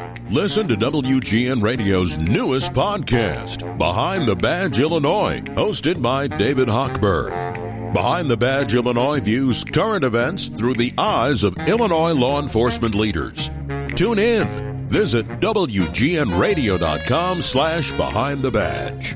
Listen to WGN Radio's newest podcast, Behind the Badge Illinois, hosted by David Hochberg. Behind the Badge Illinois views current events through the eyes of Illinois law enforcement leaders. Tune in. Visit WGNRadio.com/Behind the Badge.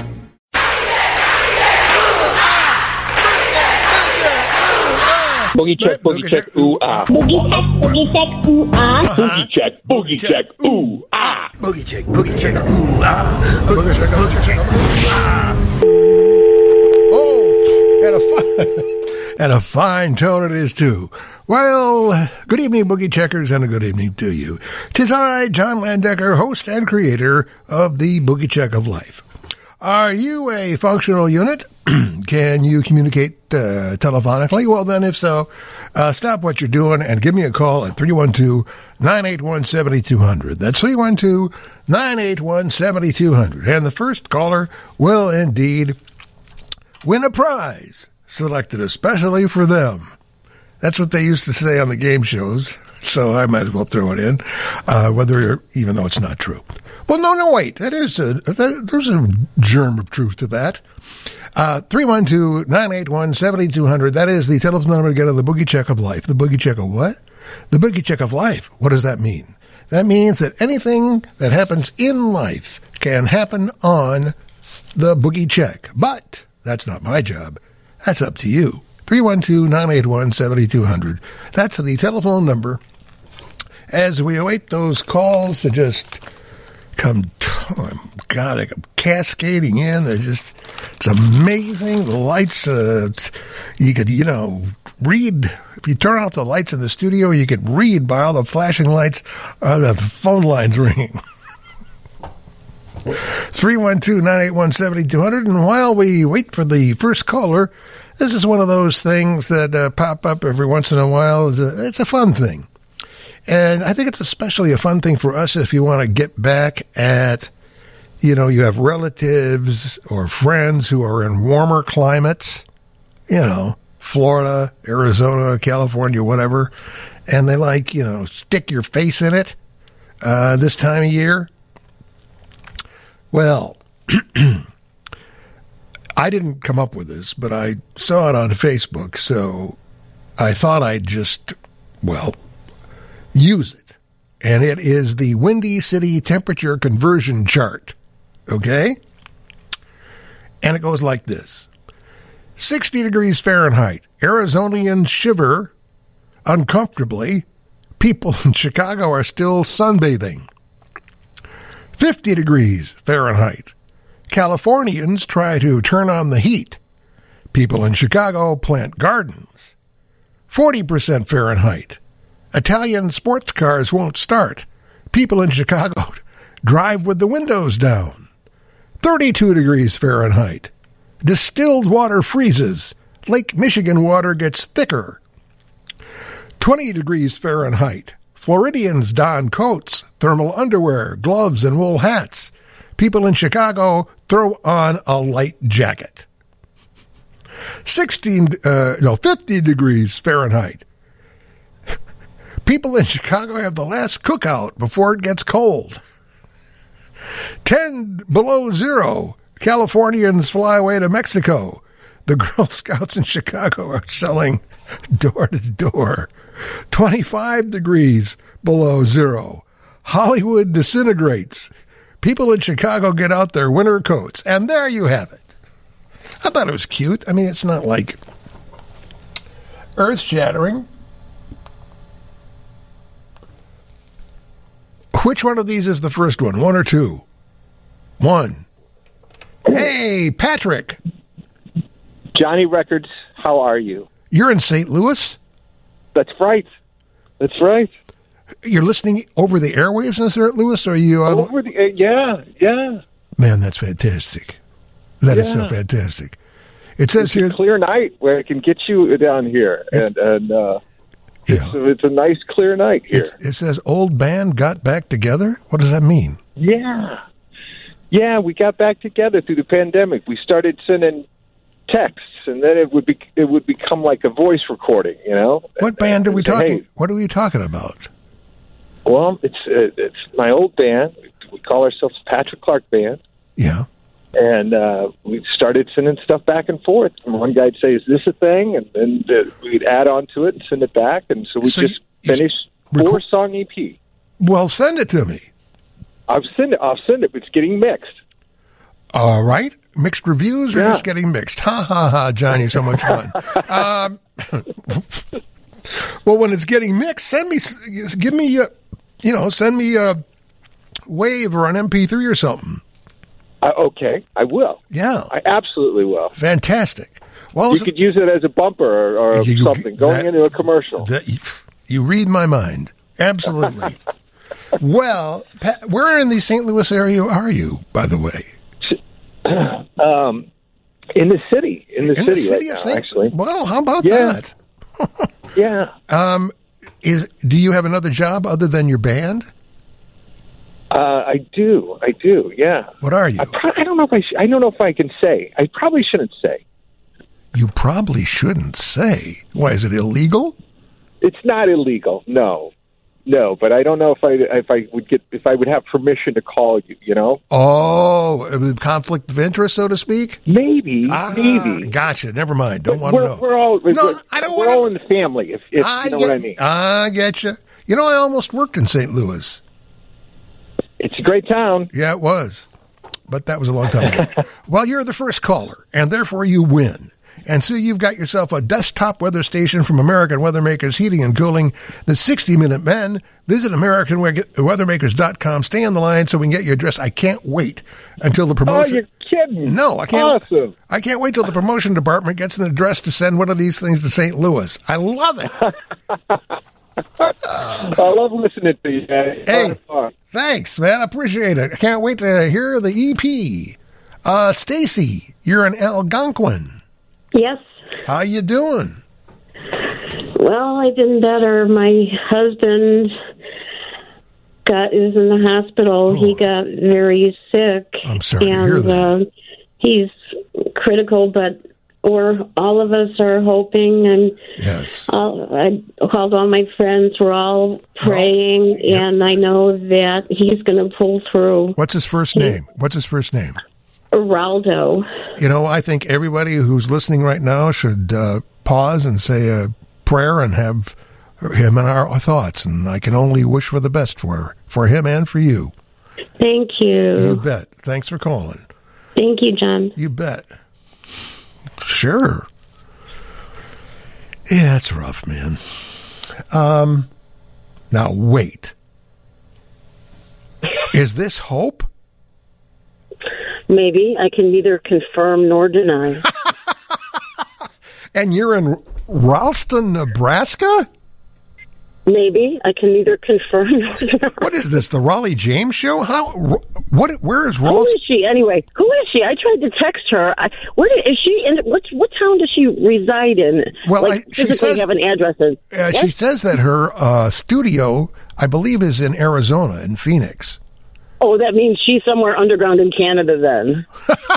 Boogie check, ooh, ah. Boogie check, ooh, ah. Boogie check, ooh, ah. Boogie check, ooh, ah. Boogie check, ooh, ah. Oh, and a fine tone it is, too. Well, good evening, Boogie Checkers, and a good evening to you. 'Tis I, John Landecker, host and creator of the Boogie Check of Life. Are you a functional unit? Can you communicate telephonically? Well, then, if so, stop what you're doing and give me a call at 312-981-7200. That's 312-981-7200. And the first caller will indeed win a prize selected especially for them. That's what they used to say on the game shows, so I might as well throw it in, even though it's not true. Well, no, wait. There's a germ of truth to that. 312-981-7200. That is the telephone number to get on the Boogie Check of Life. The Boogie Check of what? The Boogie Check of Life. What does that mean? That means that anything that happens in life can happen on the Boogie Check. But that's not my job. That's up to you. 312-981-7200. That's the telephone number. As we await those calls to just come, God, they come cascading in. It's amazing. The lights, you could, read. If you turn off the lights in the studio, you could read by all the flashing lights, the phone lines ringing. 312-981-7200. And while we wait for the first caller, this is one of those things that pop up every once in a while. It's a fun thing. And I think it's especially a fun thing for us if you want to get back at, you have relatives or friends who are in warmer climates, Florida, Arizona, California, whatever, and they stick your face in it this time of year. Well, I didn't come up with this, but I saw it on Facebook, so I thought I'd just, use it. And it is the Windy City temperature conversion chart. Okay? And it goes like this. 60 degrees Fahrenheit. Arizonians shiver uncomfortably. People in Chicago are still sunbathing. 50 degrees Fahrenheit. Californians try to turn on the heat. People in Chicago plant gardens. 40% Fahrenheit. Italian sports cars won't start. People in Chicago drive with the windows down. 32 degrees Fahrenheit. Distilled water freezes. Lake Michigan water gets thicker. 20 degrees Fahrenheit. Floridians don coats, thermal underwear, gloves, and wool hats. People in Chicago throw on a light jacket. 50 degrees Fahrenheit. People in Chicago have the last cookout before it gets cold. 10 below zero. Californians fly away to Mexico. The Girl Scouts in Chicago are selling door to door. 25 degrees below zero. Hollywood disintegrates. People in Chicago get out their winter coats. And there you have it. I thought it was cute. I mean, it's not like earth-shattering. Which one of these is the first one? One or two? One. Hey, Patrick. Johnny Records, how are you? You're in St. Louis? That's right. That's right. You're listening over the airwaves in St. Louis, or are you on? Over the yeah. Man, that's fantastic. That is so fantastic. It says here, a clear night where it can get you down here, it's a nice clear night here. It says old band got back together. What does that mean? Yeah, we got back together through the pandemic. We started sending texts, and then it would become like a voice recording. What band are we talking? What are we talking about? Well, it's my old band. We call ourselves Patrick Clark Band. Yeah. And we started sending stuff back and forth. And one guy'd say, "Is this a thing?" And then we'd add on to it and send it back. And so we just finished 4-song EP. Well, send it to me. I'll send it, but it's getting mixed. All right. Mixed reviews or just getting mixed? Ha, ha, ha, John, you're so much fun. Well, when it's getting mixed, send me a wave or an MP3 or something. Okay, I will. Yeah. I absolutely will. Fantastic. Well, you could use it as a bumper or something, going into a commercial. You read my mind. Absolutely. Well, Pat, where in the St. Louis area are you, by the way? In the city. In the city of now, St. actually. Well, how about that? Yeah. Do you have another job other than your band? I do. Yeah. What are you? I don't know if I don't know if I can say. I probably shouldn't say. You probably shouldn't say. Why, is it illegal? It's not illegal. No. But I don't know if I would have permission to call you. You know? Oh, conflict of interest, so to speak. Maybe. Gotcha. Never mind. Don't want to know. We're all. I don't we're all in the family. If you know what I mean. I get you. You know, I almost worked in St. Louis. It's a great town. Yeah, it was. But that was a long time ago. Well, you're the first caller, and therefore you win. And so you've got yourself a desktop weather station from American Weathermakers Heating and Cooling, the 60-Minute Men. Visit AmericanWeathermakers.com. Stay on the line so we can get your address. I can't wait until the promotion. Oh, you're kidding. No, I can't. Awesome. I can't wait till the promotion department gets an address to send one of these things to St. Louis. I love it. I love listening to you guys. Hey, thanks, man. I appreciate it. I can't wait to hear the EP. Stacy, you're in Algonquin. Yes. How you doing? Well, I've been better. My husband is in the hospital. Oh. He got very sick. I'm sorry to hear that. He's critical, but all of us are hoping, and yes. I called all my friends. We're all praying, and I know that he's going to pull through. What's his first name? Raldo. You know, I think everybody who's listening right now should pause and say a prayer and have him in our thoughts. And I can only wish for the best for him and for you. Thank you. You bet. Thanks for calling. Thank you, John. You bet. Sure. Yeah, that's rough, man. Now, wait. Is this hope? Maybe. I can neither confirm nor deny. And you're in Ralston, Nebraska? Maybe. I can neither confirm nor deny. What is this, the Raleigh James Show? Where is Ralston? Who is she, anyway? Who is she? I tried to text her. Is she in? What town does she reside in? Well, she physically have an address in. She says that her studio, I believe, is in Arizona, in Phoenix. Oh, that means she's somewhere underground in Canada then.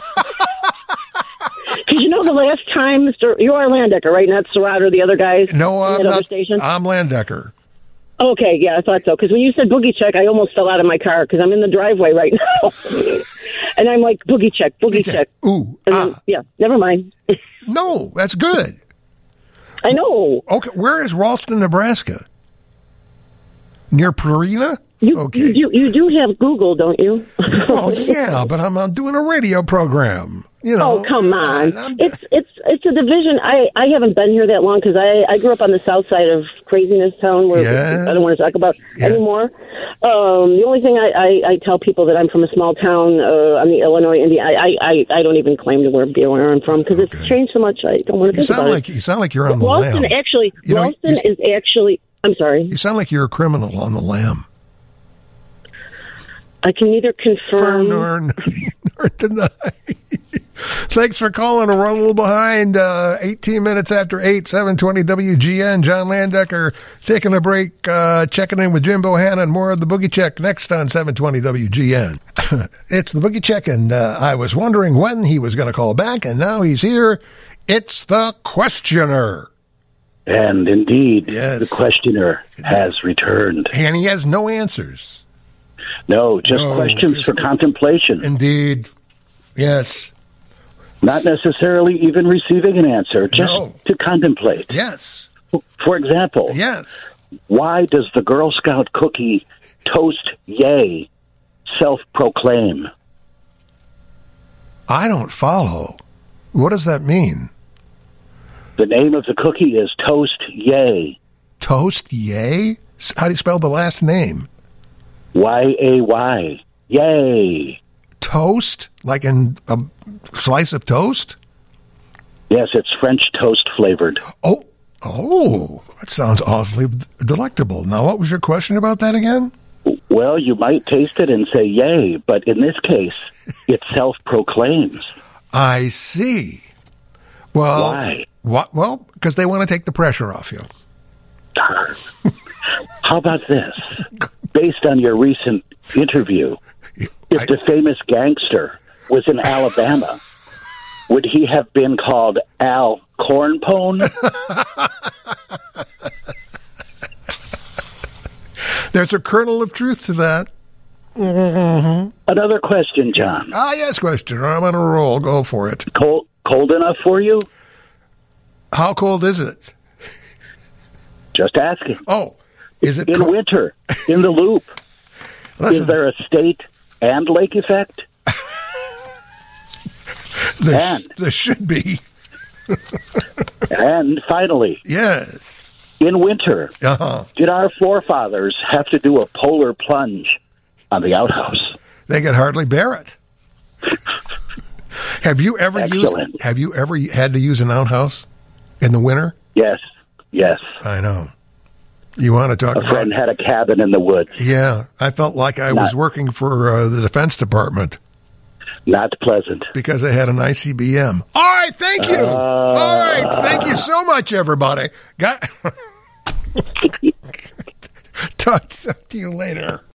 Because you know the last time, you are Landecker, right? Not Surratt or the other guys? No, I'm not. I'm Landecker. Okay, yeah, I thought so. Because when you said boogie check, I almost fell out of my car because I'm in the driveway right now. And I'm like, boogie check. Ooh, then, yeah, never mind. No, that's good. I know. Okay, where is Ralston, Nebraska? Near Purina? You do have Google, don't you? Well, yeah, but I'm doing a radio program. You know. Oh, come on! It's a division. I haven't been here that long because I grew up on the south side of Craziness Town, where I don't want to talk about anymore. The only thing I tell people that I'm from a small town on the Illinois-Indiana. I don't even claim to where I'm from because it's changed so much. I don't want to think about it. You sound like you're on the Ralston lam. Ralston is actually. I'm sorry. You sound like you're a criminal on the lam. I can neither confirm nor deny. Thanks for calling. We're a little behind. 18 minutes after 8, 720 WGN. John Landecker taking a break, checking in with Jim Bohannon. More of the Boogie Check next on 720 WGN. It's the Boogie Check, and I was wondering when he was going to call back, and now he's here. It's the questioner. And indeed, yes, the questioner has returned. And he has no answers. No, just questions for contemplation. Indeed. Yes. Not necessarily even receiving an answer, just to contemplate. Yes. For example, yes, why does the Girl Scout cookie Toast Yay self-proclaim? I don't follow. What does that mean? The name of the cookie is Toast Yay. Toast Yay? How do you spell the last name? Y-A-Y. Yay. Toast? Like in a slice of toast? Yes, it's French toast flavored. Oh, that sounds awfully delectable. Now, what was your question about that again? Well, you might taste it and say yay, but in this case, it self-proclaims. I see. Well, why? Well, because they want to take the pressure off you. How about this? Based on your recent interview, if the famous gangster was in Alabama, would he have been called Al Cornpone? There's a kernel of truth to that. Mm-hmm. Another question, John. Yes, question. I'm on a roll. Go for it. Cold enough for you? How cold is it? Just asking. Oh, is it in winter? In the loop? Listen, is there a state and lake effect? There should be. And finally, yes, in winter, did our forefathers have to do a polar plunge on the outhouse? They could hardly bear it. Have you ever had to use an outhouse in the winter? Yes. I know. You want to talk about... A friend had a cabin in the woods. Yeah. I felt like I was working for the Defense Department. Not pleasant. Because I had an ICBM. All right, thank you. All right, thank you so much, everybody. Talk to you later.